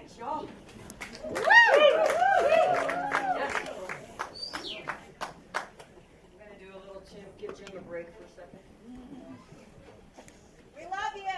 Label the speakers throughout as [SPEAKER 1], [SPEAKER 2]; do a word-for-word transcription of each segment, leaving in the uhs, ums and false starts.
[SPEAKER 1] Thanks, y'all. Give Jim a break for a second.
[SPEAKER 2] We love you.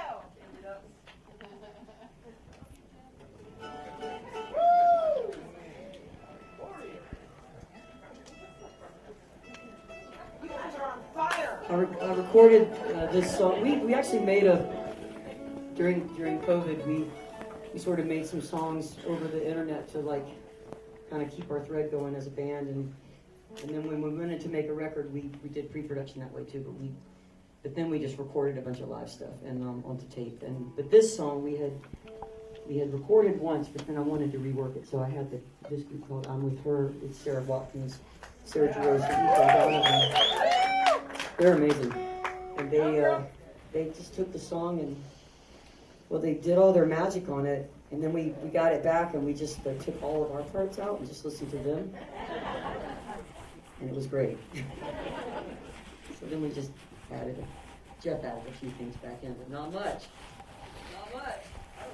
[SPEAKER 2] You guys are on fire.
[SPEAKER 1] I, re I recorded uh, this song. We we actually made a during during COVID. We we sort of made some songs over the internet to like kind of keep our thread going as a band and. And then when we wanted to make a record, we, we did pre-production that way too. But we, but then we just recorded a bunch of live stuff and um, onto tape. And but this song we had we had recorded once, but then I wanted to rework it, so I had the, this group called "I'm With Her." It's Sarah Watkins, Sarah Jarosz, and Ethan Donovan. They're amazing, and they uh, they just took the song and well, they did all their magic on it. And then we we got it back, and we just uh, took all of our parts out and just listened to them. And it was great. So then we just added, a, Jeff added a few things back in, but not much. Not much.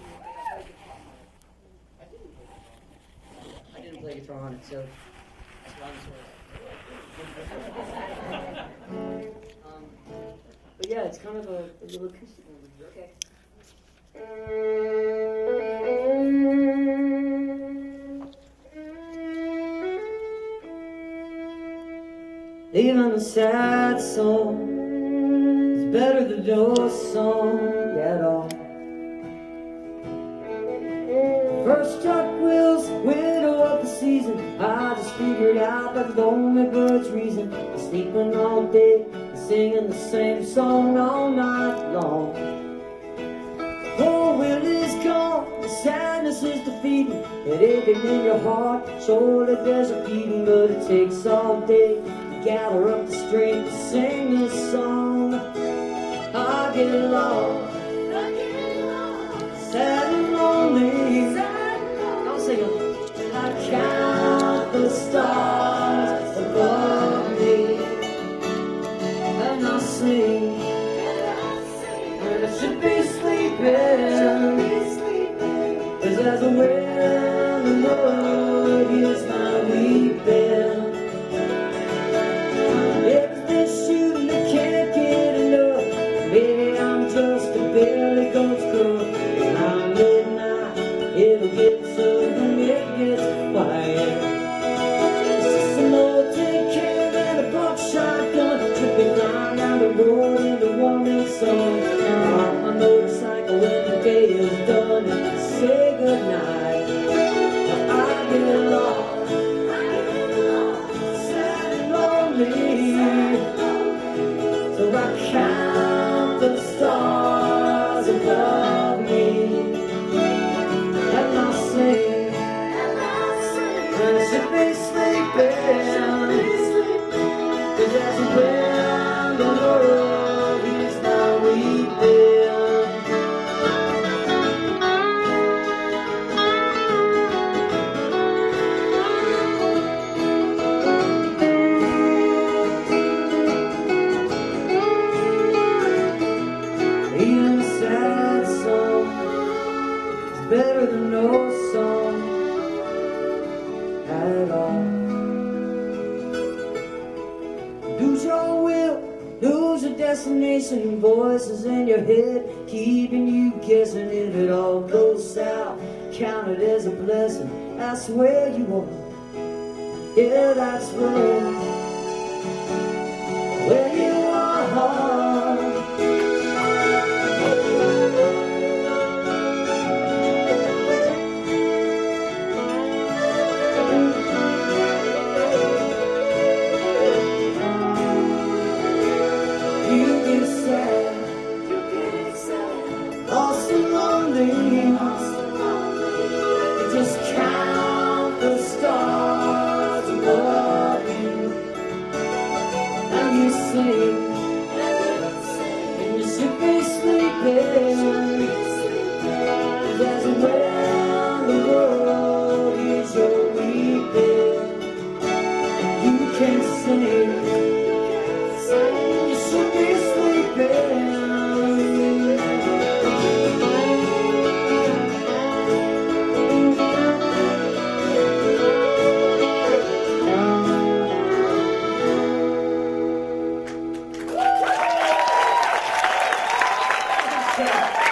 [SPEAKER 1] I didn't play guitar on it, so that's why I'm sorry. um, but yeah, it's kind of a, a little acoustic number. Okay. Even a sad song is better than no song at all. First truck wheels, window of the season. I just figured out that the only bird's reason is sleeping all day and singing the same song all night long. Oh, will is gone, the sadness is defeating, and aching in your heart, surely there's a beating, but it takes all day. Gather up the strength to sing this song. I get lost, sad and lonely. I'll sing it. I count the stars above me, and I sing, and I should be sleeping, 'cause as a wind the Lord is my weeping. Maybe I'm just a belly goat's girl. Around midnight, it'll get so when it gets quiet. It's just an old tin can and a buckshot gun, tripping down down the road in the warming sun. On my motorcycle when the day is done, and say goodnight. I get lost, sad and lonely. So I count the stars above me, and I sing, and I should be sleeping, 'cause as a wind on the road, he's now weeping. Even a sad song is better than no song at all. Lose your will, lose your destination, voices in your head keeping you guessing. If it all goes south, count it as a blessing. That's where you are, yeah, that's where, where you are. Lost and lonely, just count the stars above you, and you sing. So,